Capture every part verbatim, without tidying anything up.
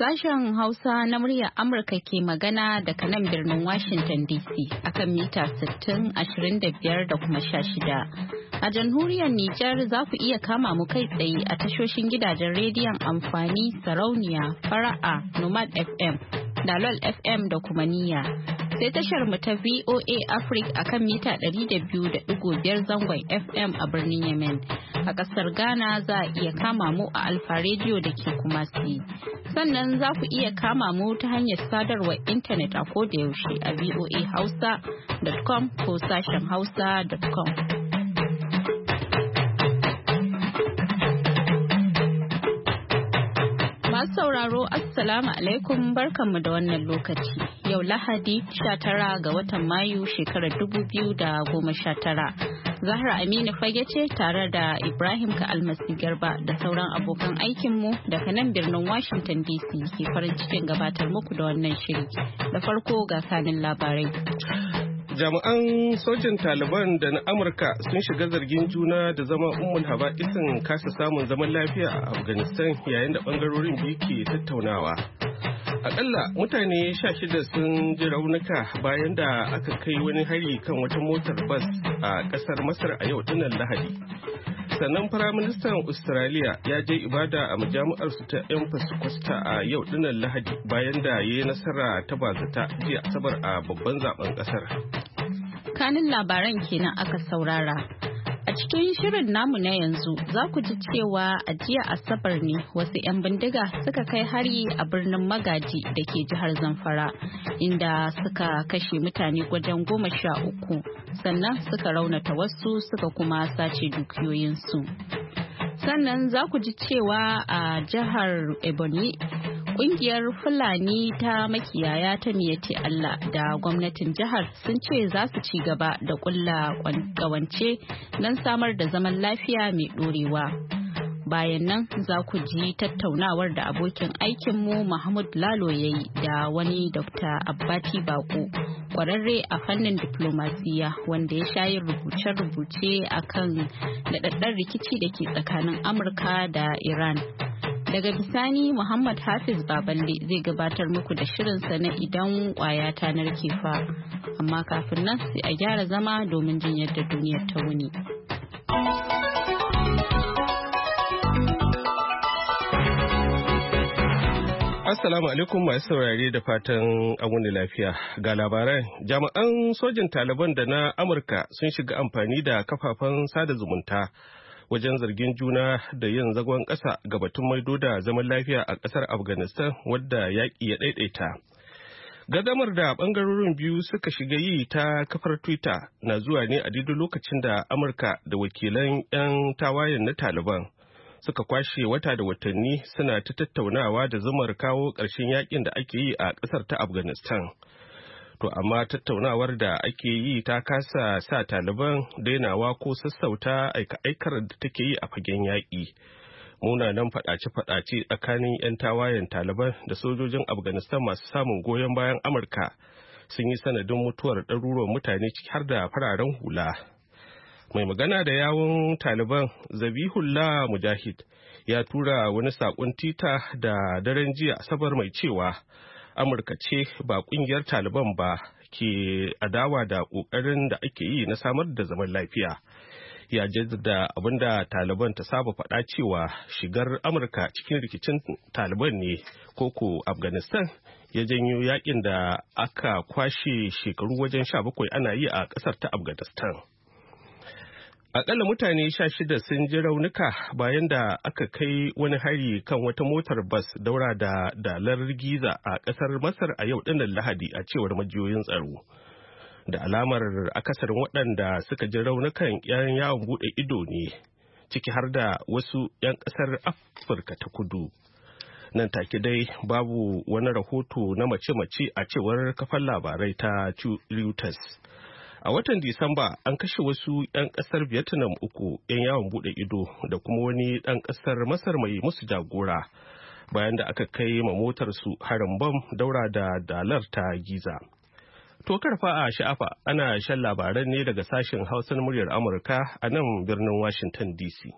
Sashen Hausa na muryar Amurka ke magana daga nan birnin Washington D C akan mita sittin, ashirin da biyar da kuma sha shida. A jamhuriyar Nijar za ku iya kama mu kai tsaye a tashoshin gidajen rediyon amfani sarauniya, fara'a, Nomad F M, Dalol F M da kuma Niyya. Sai tashar mu ta V O A Africa akan mita ɗari da biyu da ɗigo biyar zangon F M a birnin Yemen. A ƙasar Ghana za a iya kama mu a Alfa Radio da ke Kumasi. Sannan za ku iya kama mu ta hanyar sadarwar intanet a koda yaushe a voa hausa dot com ko sashen hausa dot com. Masu sauraro Assalamu alaikum, barkanmu da wannan lokaci. Yau Lahadi sha tara ga watan Mayu shekarar dubu biyu da goma sha tara. Zahra Aminu Fage ce tare da Ibrahim Ka'almasi Garba da sauran abokan aikinmu daga nan birnin Washington D C ke farin cikin gabatar muku da wannan shiri. Da farko ga kanin labarai. Jami'an sojin Taliban da na Amurka sun shiga zargin juna da zama ummul haba'isin kasa samun zaman lafiya a Afghanistan yayin da bangarorin biyu ke tattaunawa. Akalla mutane sha shida sun ji raunuka bayan da aka kai wani hari kan wata motar bas a kasar Masar a yau dinnan Lahadi. Sannan Firaministan Australia ya je ibada a majami'ar su ta Empress Costa a yau dinnan Lahadi bayan da ya yi nasara ta bazata jiya Asabar a babban zaben kasar. Kanin labaran kenan aka saurara. A cikin shirin namu na yanzu za ku ji cewa a jiya Asabar ne wasu 'yan bindiga suka kai hari a birnin Magaji da ke jihar Zamfara, inda suka kashe mutane wajen goma sha uku, sannan suka raunata wasu suka kuma sace dukiyoyinsu. Sannan za ku ji cewa a jihar Ebonyi, ƙungiyar Fulani ta makiyaya ta Miyatti Allah da gwamnatin jihar sun ce za su ci gaba da ƙulla ƙawance don samar da zaman lafiya mai ɗorewa. Bayan nan za ku ji tattaunawar da abokin aikinmu Mahmud Lalo ya yi da wani Dokta Abbati Bako, ƙwararre a fannin diplomasiya wanda ya sha yin rubuce-rubuce a kan daɗaɗɗen rikici da ke tsakanin Amurka da Iran. Daga bisani Muhammad Hafiz Baballe zai gabatar muku da shirinsa na idan kwaya ta narke fa. Amma kafin nan sai a gyara zama domin jin yadda duniyar ta wuni. Assalamu alaikum masu saurare da fatan an wuni lafiya. Ga labaran, jami'an sojin Taliban da na Amurka sun shiga amfani da kafafen sada zumunta wajen zargin juna da yin zagon ƙasa ga batun maido da zaman lafiya a ƙasar Afghanistan wadda yaƙi ya ɗaiɗaita. Gadamar da ɓangarorin biyu suka shiga yi ta kafar Twitter na zuwa ne a daidai lokacin da Amurka da wakilan 'yan tawayen na Taliban suka kwashe wata da watanni suna ta tattaunawa da zumar kawo ƙarshen yaƙin da ake yi a ƙasar ta Afghanistan. To amma tattaunawar da ake yi ta kasa sa Taliban dainawa ko sassauta aika-aikar da take yi a fagen yaƙi. Munanan faɗace-faɗace tsakanin 'yan tawayen Taliban da sojojin Afghanistan masu samun goyon bayan Amurka sun yi sanadin mutuwar ɗaruruwan mutane ciki har da fararen hula. Mai magana da yawun Taliban Zabihullah Mujahid ya tura wani saƙon tita da daren jiya Asabar mai cewa Amurka ce ba kungiyar Taliban ba ke adawa da ƙoƙarin da ake yi na samar da zaman lafiya. Ya jaddada abinda Taliban ta saba faɗa cewa shigar Amurka cikin rikicin Taliban ne koko Afghanistan ya janyo yakin da aka kwashe shekaru wajen sha bakwai ana yi a ƙasar ta Afghanistan. Akalla mutane sha shida sun ji raunuka bayan da aka kai wani hari kan wata motar bas daura da dalar Giza a ƙasar Masar a yau ɗinnan Lahadi a cewar majiyoyin tsaro. Da alamar akasarin waɗanda suka ji raunukan 'yan yawon buɗe ido ne, ciki har da wasu 'yan ƙasar Afirka ta Kudu. Nan take dai babu wani rahoto na mace-mace a cewar kafar labarai ta Reuters. A watan Disamba an kashe wasu 'yan ƙasar Vietnam uku 'yan yawon buɗe ido da kuma wani ɗan ƙasar Masar mai musu jagora bayan da aka kai ma motarsu harin bam daura da dalar ta Giza. To karfa a sha'afa ana shan labaran ne daga sashen Hausa na muryar Amurka a nan birnin Washington D C.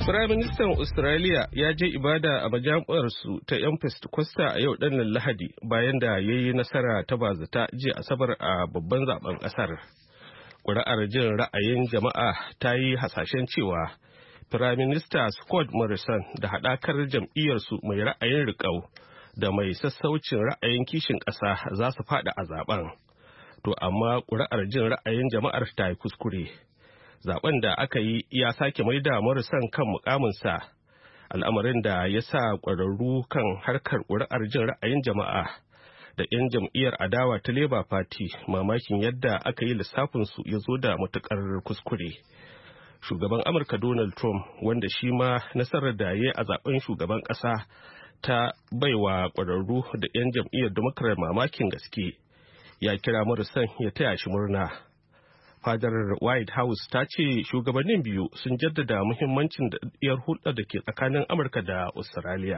Firaministan Australia ya je ibada a majami'arsu ta 'yan Pentecosta a yau ɗannan Lahadi bayan da ya yi nasara ta bazata jiya Asabar a babban zaben ƙasar. Ƙuri'ar jin ra'ayin jama'a ta yi hasashen cewa Firaminista Scott Morrison da haɗakar jam'iyyarsu mai ra'ayin riƙau da mai sassaucin ra'ayin kishin ƙasa za su faɗi a zaben. To amma ƙuri'ar jin ra'ayin jama'ar ta yi kuskure. Zaben da aka yi ya sake mai da Morrison kan mukaminsa, al'amarin da ya sa ƙwararru kan harkar ƙuri'ar jin ra'ayin jama'a da 'yan jam'iyyar adawa ta Labour Party mamakin yadda aka yi lissafinsu ya zo da matuƙar kuskure. Shugaban Amurka Donald Trump, wanda shi ma nasarar da ya a zaben shugaban ƙasa ta baiwa ƙwararru da 'yan jam'iyyar Democrat mamakin gaske, ya kira Morrison ya taya shi murna. Fadar White House ta ce shugabannin biyu sun jaddada muhimmancin daɗaɗɗiyar hulɗar da ke tsakanin Amurka da Australia.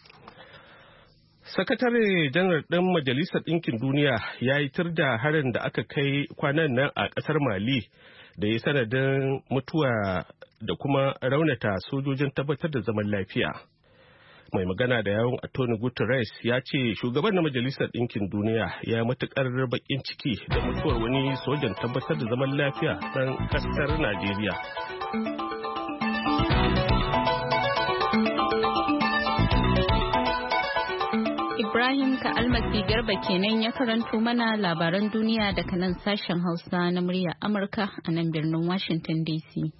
Sakatare janar ɗin Majalisar Ɗinkin Duniya ya yi tir da harin da aka kai kwanan nan a ƙasar Mali da ya sanadin mutuwa da kuma raunata sojojin tabbatar da zaman lafiya. Mai magana da yawun Antonio Guterres ya ce shugaban na Majalisar Ɗinkin Duniya ya matuƙar baƙin ciki da mutuwar wani sojan tabbatar da zaman lafiya ɗan ƙasar Najeriya. Ibrahim Ka'almasi Garba kenan ya karanto mana labaran duniya daga nan sashen Hausa na muryar Amurka a nan birnin Washington D C.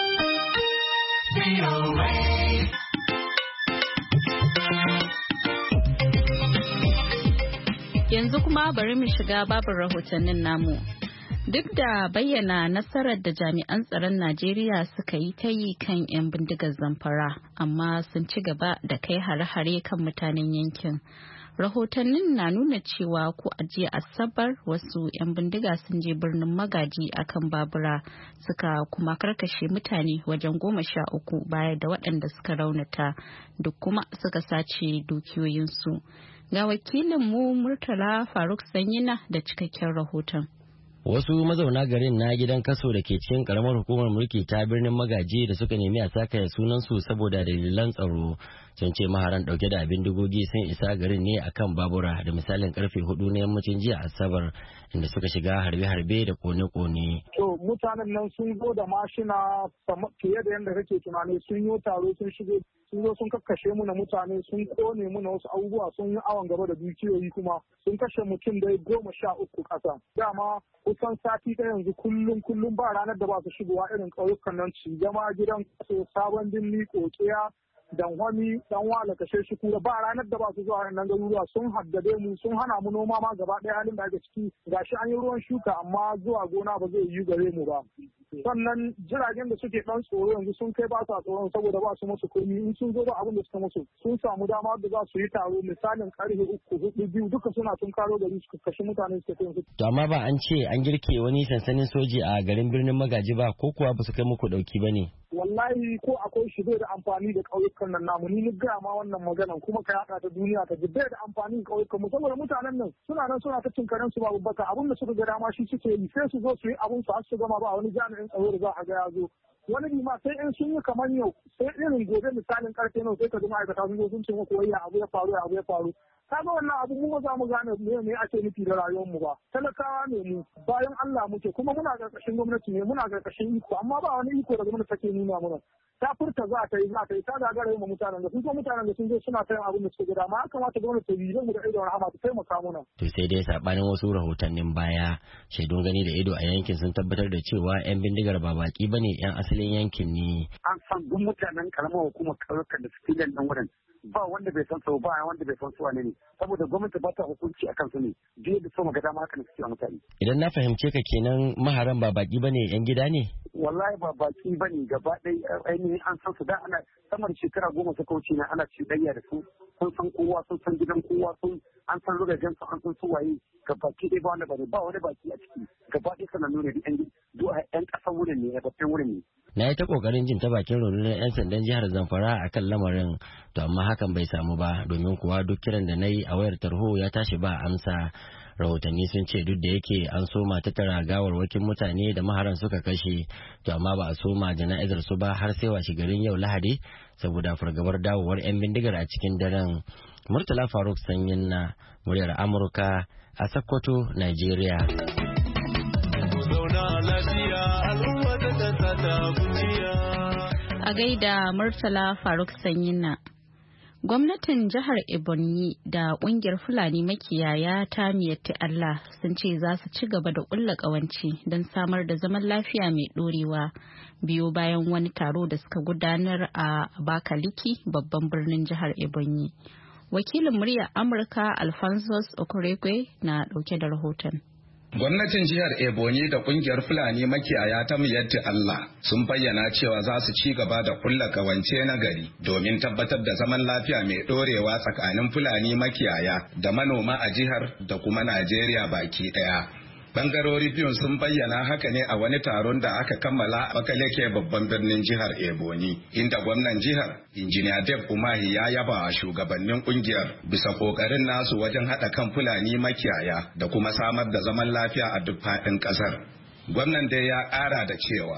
Yanzu kuma bari mu shiga babin rahotannin namu. Duk da bayyana nasarar da jami'an tsaron Najeriya suka yi ta yi kan 'yan bindigar Zamfara, amma sun ci gaba da kai hare-hare kan mutanen yankin. Rahotannin na nuna cewa ko a jiya Asabar wasu 'yan bindiga sun je birnin Magaji akan babura suka kuma karkashe mutane wajen goma sha uku baya da waɗanda suka raunata duk kuma suka sace dukiyoyinsu. Ga wakilinmu Murtala Faruk Sanyina da cikakken rahoton. Wasu mazauna garin na gidan kaso da ke cikin karamar hukumar mulki ta birnin Magaji da suka nemi a saka sunansu saboda dalilan tsaro sun ce maharan dauke da bindigogi sun isa garin ne akan babura da misalin karfe hudu na yammacin jiya Asabar inda suka shiga harbe-harbe da kone-kone. To mutanen nan sun zo da mashina fiye da yadda kake tunani, sun yi taro sun shigo sun zo sun kakkashe mu na mutane, sun kone mu na wasu abubuwa, sun yi awon gaba da dukiyoyi, kuma sun kashe mutum dai goma sha uku ƙasa. Dama kusan sati ta yanzu kullum kullum ba ranar da ba su shigowa irin ƙauyukan nan ci gama gidan kaso sabon dinni kokiya dan wani dan wala kashe shi kura ba ranar da ba su zuwa nan garuruwa, sun haddade mu, sun hana mu noma ma gaba ɗaya halin da ake ciki. Gashi an yi ruwan shuka amma zuwa gona ba zai yi gare mu ba. Sannan jiragen da suke ɗan tsoro yanzu sun kai ba sa tsoron saboda ba su musu komi, in sun zo ba abin da suka musu, sun samu dama da za su yi taro misalin karfe uku hudu biyu duka suna sun karo gari su kashe mutane su kai su. To amma ba an ce an girke wani sansanin soji a garin birnin Magaji ba, ko kuwa ba su kai muku dauki ba ne? Wallahi ko akwai shi bai da amfani da ƙauyukan nan namu, ni ni gaya ma wannan maganan kuma ka yaɗa ta duniya ta ji bai da amfani da ƙauyukan mu, saboda mutanen nan suna nan suna ta cin karen su babu baka, abin da suka ga dama shi suke yi, sai su zo su yi abin su har su gama ba wani jami'in tsaro da za a ga ya zo. Wani bi ma sai in sun yi kamar yau sai irin gobe misalin karfe nawa sai ka ji ma'aikata sun zo sun ce muku wai ya abu ya faru ya abu ya faru. Kaga wannan abu mu za mu gane me ne ake nufi da rayuwar mu ba, talakawa ne mu, bayan Allah muke, kuma muna karkashin gwamnati ne, muna karkashin iko, amma ba wani iko da gwamnati take nuna mana. Ta furta za ta yi za ta yi ta gagara ma mutanen da sun zo mutanen da sun zo suna ta yin abin da suke gida, ma ya kamata gwamnati ta yi mu da idon rahama ta taimaka mana. To sai dai sabanin wasu rahotannin baya, shaidun gani da ido a yankin sun tabbatar da cewa 'yan bindigar ba baki bane 'yan asalin yankin ne. An san duk mutanen karamar hukumar ƙauyukan da suke nan wurin ba wanda bai san su ba wanda bai san su wane ne, saboda gwamnati ba ta hukunci akan su ne, biye da so magana ma haka ne suke mutane. Idan na fahimce ka kenan maharan ba baki bane 'yan gida ne? Wallahi ba baki bane gaba ɗaya, ainihin an san su da ana samar shekara goma suka wuce na ana cuɗayya da su, sun san kowa sun san gidan kowa, sun an san rugajen su an san su waye, ga baki ɗaya ba wanda ba ba wani baki a ciki, gaba ɗaya sanannu ne duk 'yan ƙasar wurin ne, 'yan wurin ne. Na yi ta kokarin jin ta bakin rundunar 'yan sandan jihar Zamfara a kan lamarin, to amma hakan bai samu ba, domin kuwa duk kiran da na yi a wayar tarho ya tashi ba amsa. rahotanni sun ce duk da yake an soma tattara gawarwakin mutane da maharan suka kashe to amma ba a soma jana'izar su ba har sai washe garin yau Lahadi saboda fargabar dawowar 'yan bindigar a cikin daren. Murtala Faruk Sanyin na muryar Amurka a Sokoto, Nigeria. A gaida Murtala Faruk Sanyin na. Gwamnatin jihar Ebonyi da kungiyar Fulani makiyaya ta Miyatti Allah sun ce za su ci gaba da ƙulla ƙawanci don samar da zaman lafiya mai ɗorewa biyo bayan wani taro da suka gudanar a Abakaliki babban birnin jihar Ebonyi. Wakilin muryar Amurka Alphonsus Okorekwe na ɗauke da rahoton. Gwamnatin jihar Ebonyi da kungiyar Fulani makiyaya ta Miyatti Allah sun bayyana cewa za su ci gaba da kulla kawance na gari domin tabbatar da zaman lafiya mai dorewa tsakanin Fulani makiyaya da manoma a jihar da kuma Najeriya baki daya. Bangarori biyun sun bayyana haka ne a wani taron da aka kammala a Abakaliki babban birnin jihar Ebonyi, inda gwamnan jihar Injiniya Dave Umahi ya yaba wa shugabannin kungiyar bisa kokarin nasu wajen haɗa kan Fulani makiyaya da kuma samar da zaman lafiya a duk faɗin ƙasar. Gwamnan dai ya ƙara da cewa.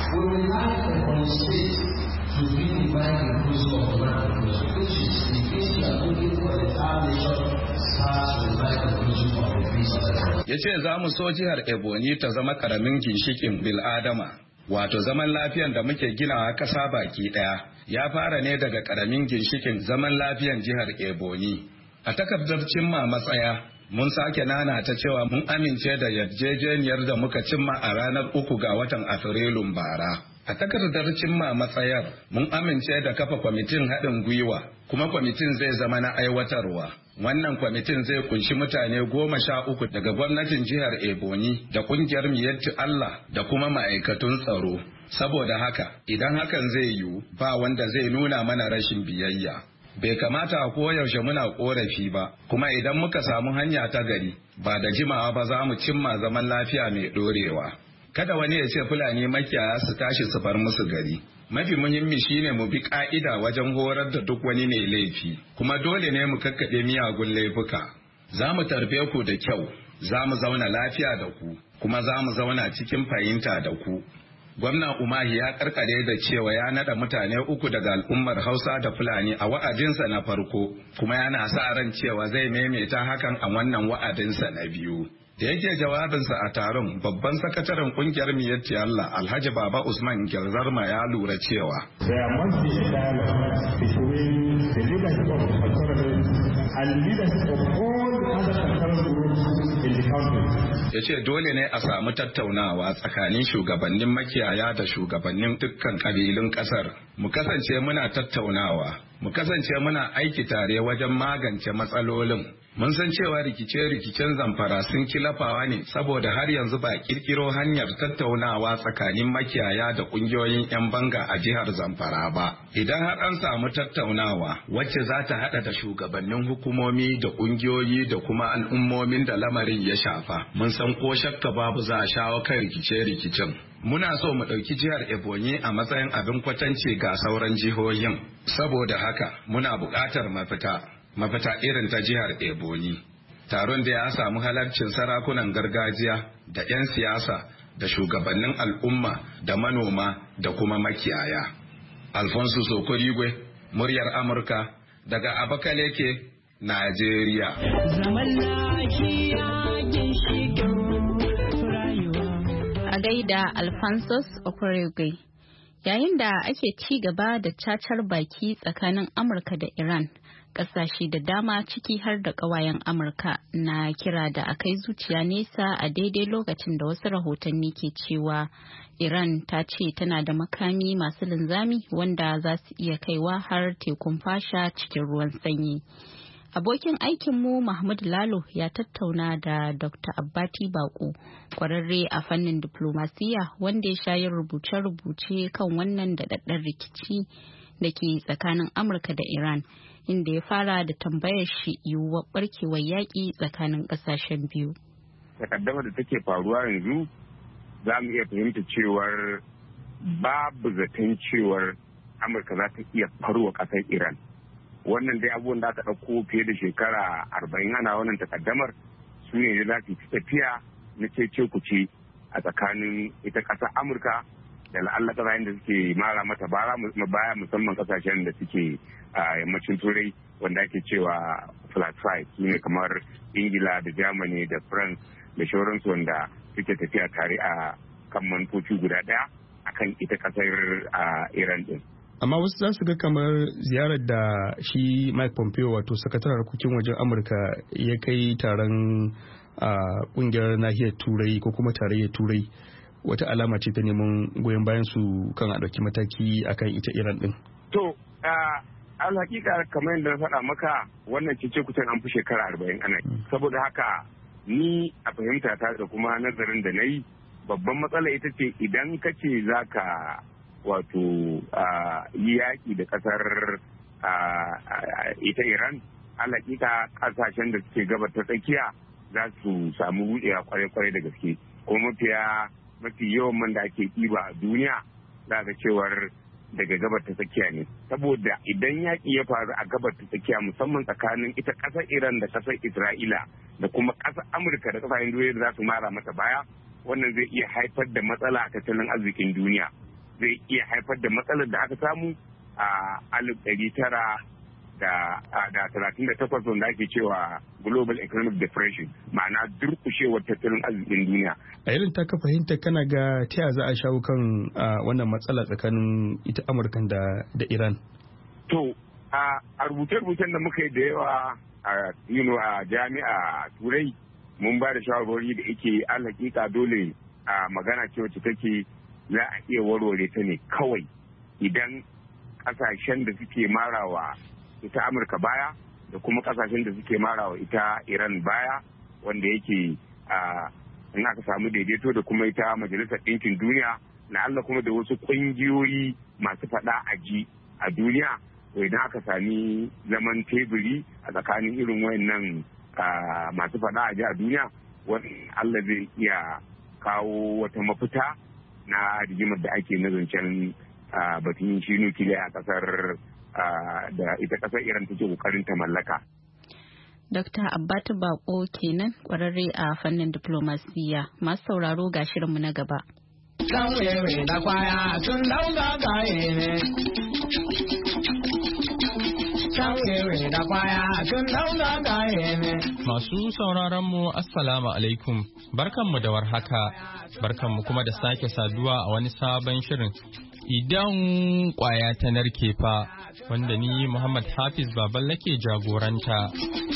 Ya ce za mu so jihar Ebonyi ta zama karamin ginshikin bil'adama, wato zaman lafiyan da muke ginawa kasa baki daya ya fara ne daga karamin ginshikin zaman lafiyan jihar Ebonyi. A takardar cimma matsaya, mun sake nana ta cewa mun amince da yarjejeniyar da muka cimma a ranar uku ga watan Afrilun bara. A takardar cimma matsayar, mun amince da kafa kwamitin haɗin gwiwa, kuma kwamitin zai zama na aiwatarwa. Wannan kwamitin zai kunshi mutane goma sha uku daga gwamnatin jihar Ebonyi da kungiyar Miyatti Allah da kuma ma'aikatun tsaro. Saboda haka, idan hakan zai yiwu, ba wanda zai nuna mana rashin biyayya. Bai kamata a koyaushe muna korafi ba, kuma idan muka samu hanya ta gari, ba da jimawa ba za mu cimma zaman lafiya mai ɗorewa. Kada wani ya ce Fulani makiyaya su tashi su bar musu gari. Mafi muhimmi shine mu bi ka'ida wajen horar da duk wani mai laifi, kuma dole ne mu kakkaɓe miyagun laifuka. Za mu tarbe ku da kyau, za mu zauna lafiya da ku, kuma za mu zauna cikin fahimta da ku. Gwamna Umahi ya karkare da cewa ya nada mutane uku daga al'ummar Hausa da Fulani a wa'adinsa na farko, kuma yana sa ran cewa zai maimaita hakan a wannan wa'adinsa na biyu. Da yake jawabinsa a taron, babban sakataren kungiyar Miyatti Allah Alhaji Baba Usman Gelzarma ya lura cewa there must be a dialogue between the leadership of the authorities and leadership of all the other cultural groups in the country. Ya ce dole ne a samu tattaunawa tsakanin shugabannin makiyaya da shugabannin dukkan kabilun kasar. Mu kasance muna tattaunawa, mu kasance muna aiki tare wajen magance matsalolin. Mun san cewa rikice-rikicen Zamfara sun kilafawa ne saboda har yanzu ba kirkiro hanyar tattaunawa tsakanin makiyaya da kungiyoyin 'yan banga a jihar Zamfara ba. Idan har an samu tattaunawa wacce za ta hada da shugabannin hukumomi da kungiyoyi da kuma al'ummomin da lamarin ya shafa, mun san ko shakka babu za a shawo kan rikice-rikicen. Muna so mu ɗauki jihar Ebonyi a matsayin abin kwatance ga sauran jihohin. Saboda haka muna buƙatar mafita. mafita irin ta jihar Ebonyi. Taron da ya samu halarcin sarakunan gargajiya da 'yan siyasa da shugabannin al'umma da manoma da kuma makiyaya. Alfonso Sokorigwe, muryar Amurka daga Abakaliki, Najeriya. A gaida Alfonso Sokorigwe. Yayin da ake ci gaba da cacar baki tsakanin Amurka da Iran, ƙasashe da dama ciki har da ƙawayen Amurka na kira da a kai zuciya nesa a daidai lokacin da wasu rahotanni ke cewa Iran ta ce tana da makami masu linzami wanda za su iya kaiwa har tekun fasha cikin ruwan sanyi. Abokin aikinmu Mahmud Lalo ya tattauna da Doctor Abbati Bako, kwararre a fannin diplomasiya wanda ya shayin rubuce-rubuce kan wannan daɗaɗɗen rikici da ke tsakanin Amurka da Iran, inda ya fara da tambayar shi yiwuwar barkewar yaƙi tsakanin ƙasashen biyu. Takaddama da take faruwa yanzu za mu iya fahimta cewar babu zaton cewar Amurka za ta iya farwa ƙasar Iran. Wannan dai abubuwan da aka ɗauko fiye da shekara arba'in ana wannan takaddamar su ne za su ci tafiya na cece kuce a tsakanin ita ƙasar Amurka da la'alla ƙasashen da suke mara mata baya musamman ƙasashen da suke a yammacin turai wanda ake cewa flat five su ne kamar Ingila da Germany da France da shauransu wanda suke tafiya tare a kan manufofi guda ɗaya akan ita ƙasar Iran din. Amma wasu za su ga kamar ziyarar da shi Mike Pompeo wato sakataren harkokin wajen Amurka ya kai taron a kungiyar nahiyar Turai ko kuma tarayyar Turai wata alama ce ta neman goyon bayan su kan a ɗauki mataki akan ita Iran din. To, al hakika kamar yadda na faɗa maka wannan cece kusan an fi shekara arba'in ana saboda haka ni a fahimta ta da kuma nazarin da na yi babban matsala ita ce idan ka ce za ka wato yi yaƙi da ƙasar ita Iran, alaƙiƙa ƙasashen da suke gabar ta tsakiya za su samu buɗewa kwarai-kwarai da gaske. Kuma mafiya mafi yawan man da ake ɗiba a duniya za ga cewar daga gabar ta tsakiya ne. Saboda idan yaƙi ya faru a gabar ta tsakiya musamman tsakanin ita ƙasar Iran da ƙasar Isra'ila da kuma ƙasar Amurka da ƙasashen duniya da za su mara mata baya, wannan zai iya haifar da matsala a tattalin arzikin duniya. Zai iya haifar da matsalar da aka samu a alif ɗari tara da talatin da takwas wanda ake cewa global economic depression, ma'ana durkushewar tattalin arzikin duniya. A irin ta ka fahimta kana ga ta za a shawo kan wannan matsala tsakanin ita Amurka da Iran? To, a rubuce-rubucen da muka yi da yawa a jami'a Turai mun ba da shawarwari da yake alhaƙiƙa dole a magana ce wacce take za a iya warware ta ne kawai idan kasashen da suke marawa ita Amurka baya da kuma kasashen da suke marawa ita Iran baya wanda yake in aka samu daidaito da kuma ita Majalisar Ɗinkin Duniya na Allah kuma da wasu ƙungiyoyi masu faɗa a ji a duniya, to idan aka sami zaman teburi a tsakanin irin wayannan masu faɗa a ji a duniya, wani Allah zai iya kawo wata mafita na rigimar da ake na zancen batun shi nukiliya a kasar da ita kasar Iran take kokarin ta mallaka. Dokta Abbatu Bako kenan kwararre a fannin diplomasiya. Masu sauraro ga shirinmu na gaba. Masu sauraron mu Assalamu alaikum, barkanmu da warhaka, barkanmu kuma da sake saduwa a wani sabon shirin idan kwaya ta narke fa, wanda ni Muhammad Hafiz Baballe ke jagoranta.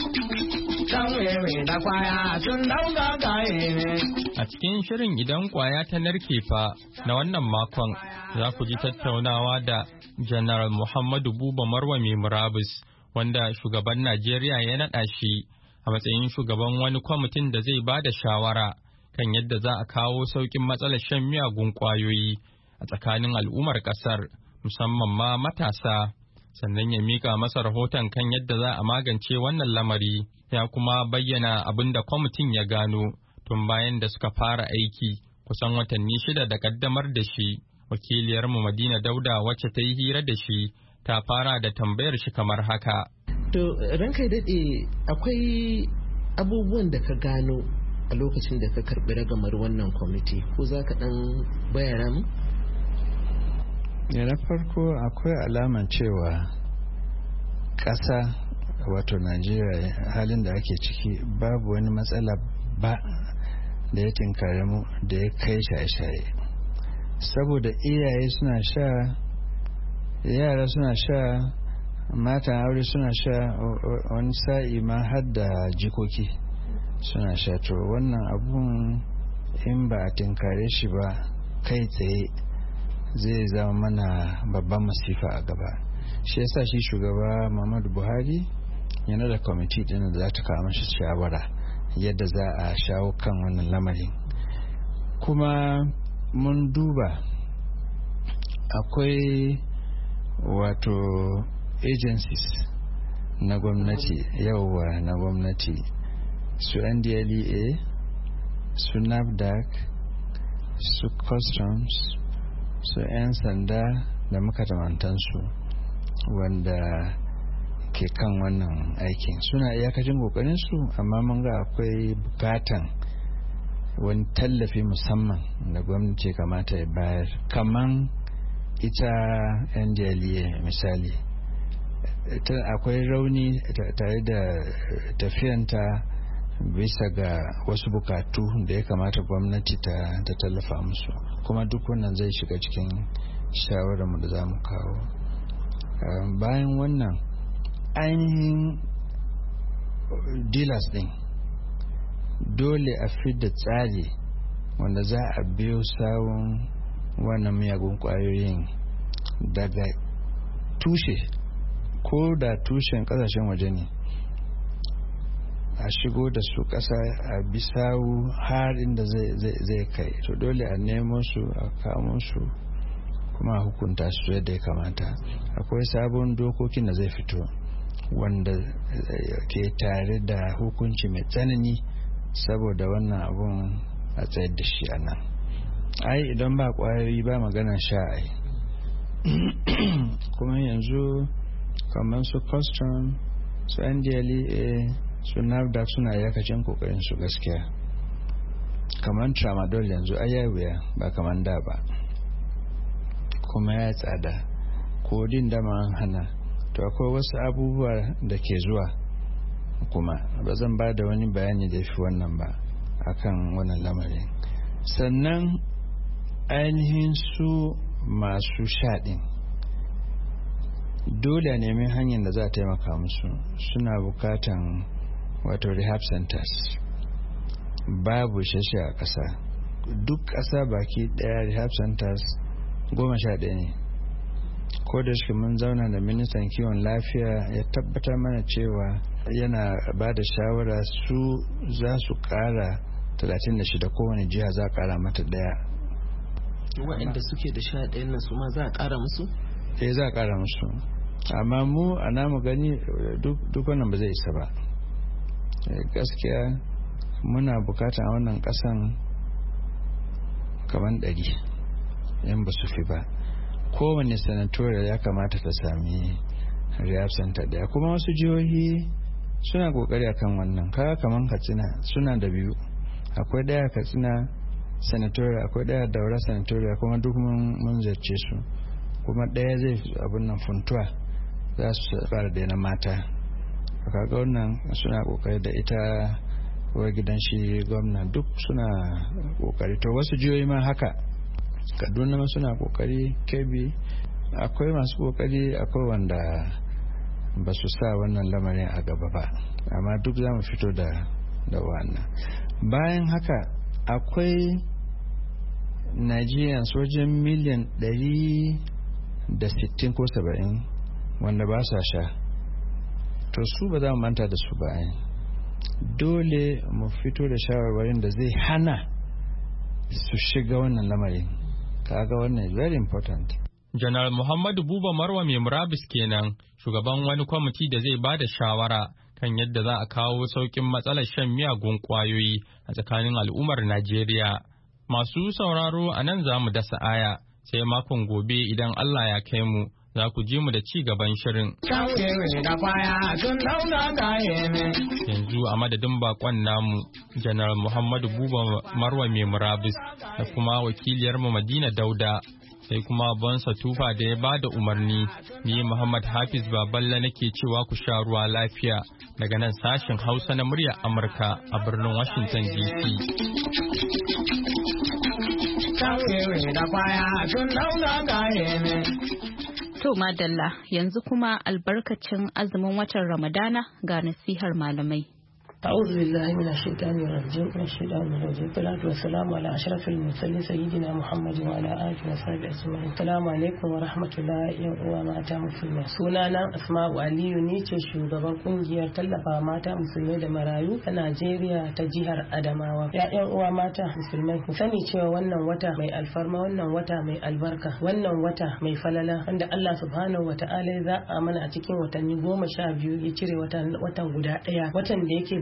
A cikin shirin idan kwaya ta narke fa na wannan makon za ku ji tattaunawa da General Muhammadu Buba Marwa mai murabus, wanda shugaban Najeriya ya naɗa shi a matsayin shugaban wani kwamitin da zai ba da shawara kan yadda za a kawo sauƙin matsalar shan miyagun ƙwayoyi a tsakanin al'ummar ƙasar, musamman ma matasa. Sannan ya mika masa rahoton kan yadda za a magance wannan lamari, ya kuma bayyana abin da kwamitin ya gano tun bayan da suka fara aiki kusan watanni shida da kaddamar da shi. Wakiliyarmu Madina Dauda wacce ta yi hira da shi ta fara da tambayar shi kamar haka. To ranka daɗe, akwai abubuwan da ka gano a lokacin da ka karɓi ragamar wannan kwamiti, ko za ka ɗan bayyana mu? Ya na farko akwai alaman cewa ƙasa wato Najeriya halin da ake ciki babu wani matsala ba da ya tinkare mu da ya kai shaye-shaye, saboda iyaye suna sha, yara suna sha, matan aure suna sha, wani sa'i ma har da jikoki suna sha. To wannan abun in ba a tinkare shi ba kai tsaye zai zama mana babban masifa a gaba. Shi yasa shi shugaba Muhammadu Buhari yana da kwamiti din da za ta kawo mashi shawara yadda za a shawo kan wannan lamarin. Kuma mun duba akwai wato agencies na gwamnati, yauwa na gwamnati, su N D L E A, su NAFDAC, su Customs, su 'yan sanda da makamantansu, wanda ke kan wannan aikin suna iyakacin kokarin su, amma mun ga akwai bukatan wani tallafi musamman da gwamnati kamata ya bayar, kaman ita N D L E A misali akwai rauni tare da tafiyanta bisa ga wasu bukatu da ya kamata gwamnati ta tallafa musu, kuma duk wannan zai shiga cikin shawararmu da za mu kawo. Bayan wannan ainihin dealers din dole a fidda tsari wanda za a biyo sawun wannan miyagun kwayoyin daga tushe, ko da tushen kasashen waje ne, a shigo da su kasa a bisawu har inda zai kai. To dole a nemo su, a kamo su, kuma a hukunta su yadda ya kamata. Akwai sabon dokokin da zai fito wanda ke tare da hukunci mai tsanani saboda wannan abun a tsayar da shi a nan. Ai idan ba kwayoyi ba magana sha ai. Kuma yanzu kamar su custom, su N D L E A, su NAFDAC suna yakacin kokarin su gaskiya. Kamar tramadol yanzu ai wuya ba kamar da ba, kuma ya tsada, kodin da ma hana. To akwai wasu abubuwa da ke zuwa, kuma ba zan ba da wani bayani da fi wannan ba akan wannan lamarin. Sannan ainihin su masu shaɗin dole a nemi hanyar da za a taimaka musu. Suna bukatan wato rehab centers, babu shashe a ƙasa. Duk ƙasa baki ɗaya rehab centers goma sha ɗaya ne. Ko da shi mun zauna da ministan kiwon lafiya ya tabbatar mana cewa yana ba da shawara su za su ƙara talatin da shida, kowane jiha za a ƙara mata ɗaya. Waɗanda suke da sha ɗayan nan su ma za a ƙara musu? Eh, za a ƙara musu, amma mu a namu gani duk wannan ba zai isa ba. Gaskiya muna bukata a wannan ƙasan kamar ɗari, yan ba su fi ba. Kowane sanatoriya ya kamata ta sami rehab center daya, kuma wasu jihohi suna kokari akan wannan. Kaga kaman Katsina suna da biyu, akwai daya Katsina sanatoriya, akwai daya Daura sanatoriya, kuma duk mun zarce su. Kuma daya zai abin nan Funtuwa za su fara da na mata. Kaga wannan suna kokari da ita wa gidan shi gwamna, duk suna kokari. To wasu jihohi ma haka, Kaduna ma suna kokari, Kebbi akwai masu kokari, akwai wanda ba su sa wannan lamarin a gaba ba, amma duk za mu fito da da wannan. Bayan haka akwai Nigerian sojan miliyan ɗari da sittin ko saba'in wanda ba sa sha. To su ba za mu manta da su ba. Dole mu fito da shawarwarin da zai hana su shiga wannan lamarin. Kaga wannan is very important. Janar Muhammadu Buba Marwa mai murabus kenan, shugaban wani kwamiti da zai ba da shawara kan yadda za a kawo sauƙin matsalar shan miyagun ƙwayoyi a tsakanin al'ummar Najeriya. Masu sauraro a nan za mu dasa aya, sai makon gobe idan Allah ya kai mu, za ku ji mu da ci gaban shirin. Yanzu a madadin bakon namu, Janar Muhammadu Buba Marwa mai murabus da kuma wakiliyarmu Madina Dauda, sai kuma Bonsa Tufa da ya ba da umarni. Ni Muhammad Hafiz Baballa nake cewa ku sha ruwa lafiya daga nan sashen Hausa na muryar Amurka a birnin Washington D C. To madalla, yanzu kuma albarkacin azumin watan Ramadana ga nasihar malamai. أعوذ بالله من الشيطان الرجيم من الشيطان الرجيم والصلاة والسلام على أشرف المرسلين سيدنا محمد وعلى آله وصحبه أجمعين. السلام عليكم ورحمة الله وبركاته. musulmai. Sunana Asma'u Aliyu ni ce shugaban kungiyar tallafa mata musulmai da marayu ta Najeriya ta jihar Adamawa. Ya'yan uwa mata musulmai, ku sani cewa wannan wata mai alfarma, wannan wata mai albarka, wannan wata mai falala wanda Allah subhanahu wa ta'ala ya zaɓa mana a cikin watanni goma sha biyu ya cire watan guda ɗaya, watan da yake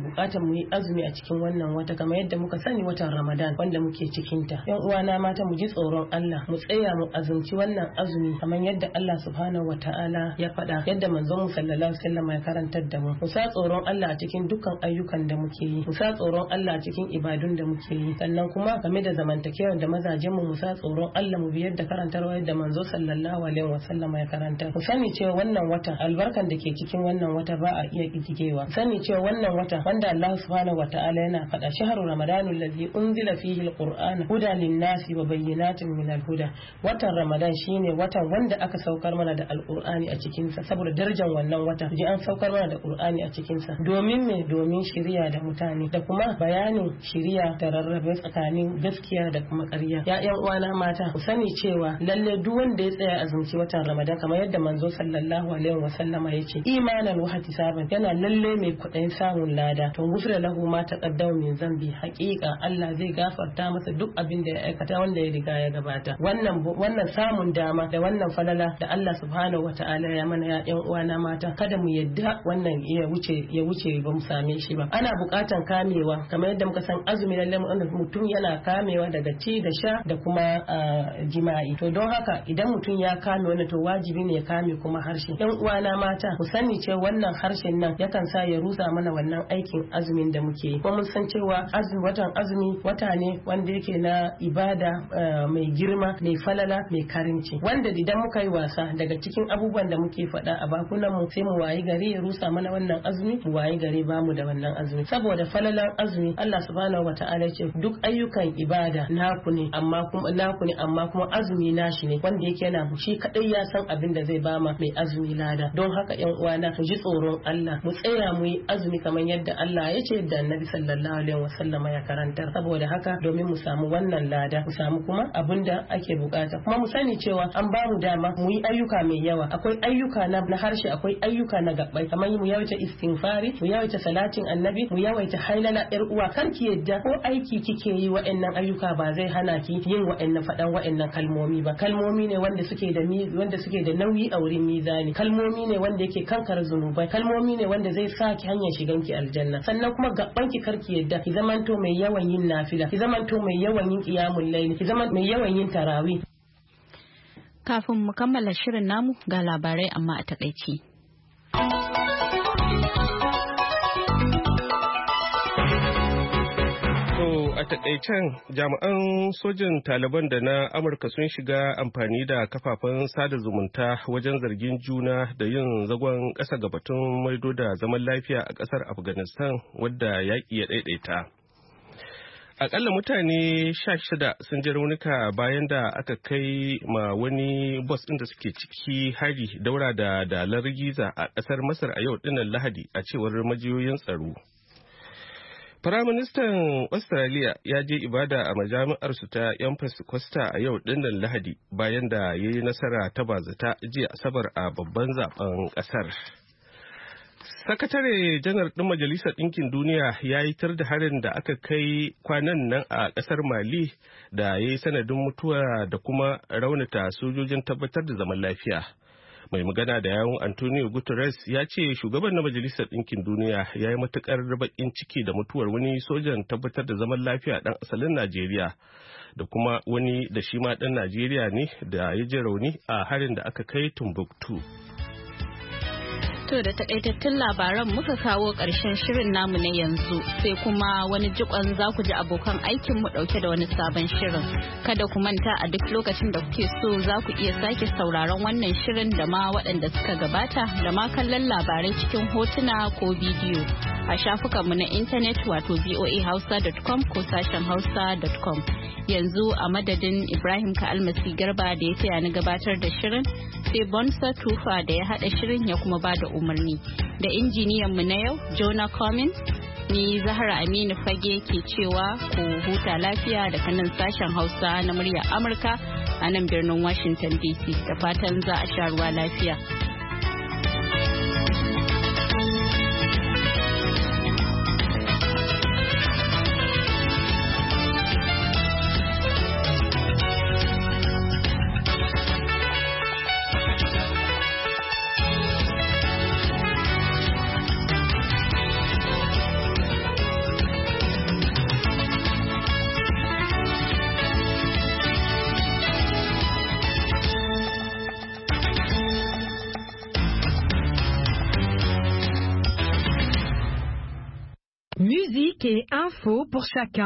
bukatar mu yi azumi a cikin wannan wata kamar yadda muka sani watan Ramadan wanda muke cikin ta. Yan uwana mata mu ji tsoron Allah mu tsaya mu azumci wannan azumi kamar yadda Allah subhanahu wataala ya faɗa, yadda manzon mu sallallahu alaihi wasallam ya karantar da mu. Mu sa tsoron Allah a cikin dukkan ayyukan da muke yi, mu sa tsoron Allah a cikin ibadun da muke yi, sannan kuma game da zamantakewa da mazajen mu mu sa tsoron Allah mu biyar da karantarwa yadda manzo sallallahu alaihi wasallam ya karanta. Mu sani cewa wannan wata albarkan da ke cikin wannan wata ba a iya kidigewa. Sani cewa wannan wata wanda Allah subhanahu wataala yana faɗa shahru ramadanu allazi unzila fihi alqur'ana hudan lin-nasi wa bayyinatin min al-huda. Watan Ramadan shine watan wanda aka saukar mana da alqur'ani a cikin sa, saboda darajar wannan wata ji an saukar mana da qur'ani a cikin sa domin me domin shiriya da mutane da kuma bayanin shiriya da rarrabe tsakanin gaskiya da kuma ƙarya. Ya ƴan uwana mata ku sani cewa lalle duk wanda ya tsaya azumci watan Ramadan kamar yadda manzo sallallahu alaihi wasallama ya ce imanan wa ihtisaban yana lalle mai kuɗin samun lada to gufra lahu ma taqaddama min zambi, haƙiƙa Allah zai gafarta masa duk abin da ya aikata wanda ya riga ya gabata. Wannan wannan samun dama da wannan falala da Allah subhanahu wataala ya mana ya ƴan uwana mata kada mu yadda wannan ya wuce ya wuce ba mu same shi ba. Ana buƙatan kamewa kamar yadda muka san azumi lalle mutum yana kamewa daga ci da sha da kuma jima'i. To don haka idan mutum ya kame wannan to wajibi ne ya kame kuma harshe. Yan uwana mata ku sani cewa wannan harshen nan yakan sa ya rusa mana wannan aikin azumin da muke yi. Kuma mun san cewa azumi watan azumi wata ne wanda yake na ibada mai girma, mai falala, mai karinci. Wanda idan muka yi wasa daga cikin abubuwan da muke faɗa a bakunan mu sai mu wayi gari ya rusa mana wannan azumi, mu wayi gari bamu da wannan azumi. Saboda falalan azumi Allah subhanahu wataala ya ce duk ayyukan ibada naku ne amma kuma naku ne amma kuma azumi nashi ne wanda yake yana shi kadai ya san abin da zai bama mai azumi lada. Don haka yan uwana mu ji tsoron Allah mu tsaya mu yi azumi kamar yadda Allah ya ce da Annabi sallallahu alaihi wasallam ya karantar. Saboda haka domin mu samu wannan lada mu samu kuma abin da ake bukata. Kuma mu sani cewa an ba mu dama mu yi ayyuka mai yawa. Akwai ayyuka na, na harshe, akwai ayyuka na gabbai kamar mu yawaita istighfari, mu yawaita salatin annabi, mu yawaita hailala yar uwa. Kar ki yadda ko aiki kike yi wa'annan ayyuka ba zai hana ki yin wa'annan fadan wa'annan kalmomi ba. Kalmomi ne wanda suke da wanda suke da nauyi a wurin mizani. Kalmomi ne wanda yake kankar zunubai. Kalmomi ne wanda zai sa ki hanyar shigan ki aljanna. Sannan kuma gabban ki karki yadda ki zamanto mai yawan yin nafila, ki zamanto mai yawan yin qiyamul layl, ki zaman mai yawan yin tarawih. Kafin mu kammala shirin namu ga labarai amma a takaici. A takaicen jami'an sojin Taliban da na Amurka sun shiga amfani da kafafen sada zumunta wajen zargin juna da yin zagon ƙasa ga batun maido da zaman lafiya a ƙasar Afghanistan wadda yaƙi ya ɗaiɗaita. Akalla mutane sha shida sun ji raunuka bayan da aka kai ma wani bus ɗin da suke ciki hari daura da dalar giza a ƙasar Masar a yau ɗinnan Lahadi a cewar majiyoyin tsaro. Firaministan Australia ya je ibada a majami'arsu ta yan Costa a yau dinnan Lahadi bayan da ya yi nasara ta bazata jiya Asabar a babban zaben kasar. Sakatare janar ɗin Majalisar Ɗinkin Duniya ya yi tar da harin da aka kai kwanan nan a ƙasar Mali da ya yi sanadin mutuwa da kuma raunata sojojin tabbatar da zaman lafiya. Mai magana da yawun Antonio Guterres ya ce shugaban na Majalisar Ɗinkin Duniya ya yi matuƙar baƙin ciki da mutuwar wani sojan tabbatar da zaman lafiya ɗan asalin Najeriya da kuma wani da shi ma ɗan Najeriya ne da ya ji rauni a harin da aka kai Timbuktu. To da takaitattun labaran muka kawo ƙarshen shirin namu na yanzu sai kuma wani jikon za ku ji abokan aikin mu ɗauke da wani sabon shirin. Kada ku manta a duk lokacin da kuke so za ku iya sake sauraron wannan shirin da ma waɗanda suka gabata da ma kallon labarai cikin hotuna ko bidiyo a shafukanmu na intanet wato voa hausa dot com ko sashen hausa dot com. Yanzu a madadin Ibrahim Ka'almasi Garba da ya taya ni gabatar da shirin sai Bonsa Tufa da ya haɗa shirin ya kuma ba da umarni da injiniyan mu na yau Jonah Cummins, ni Zahra Aminu Fage ke cewa ku huta lafiya da kanan sashen Hausa na muryar Amurka a nan birnin Washington D C da fatan za a sha ruwa lafiya. Cliquez Info pour chacun.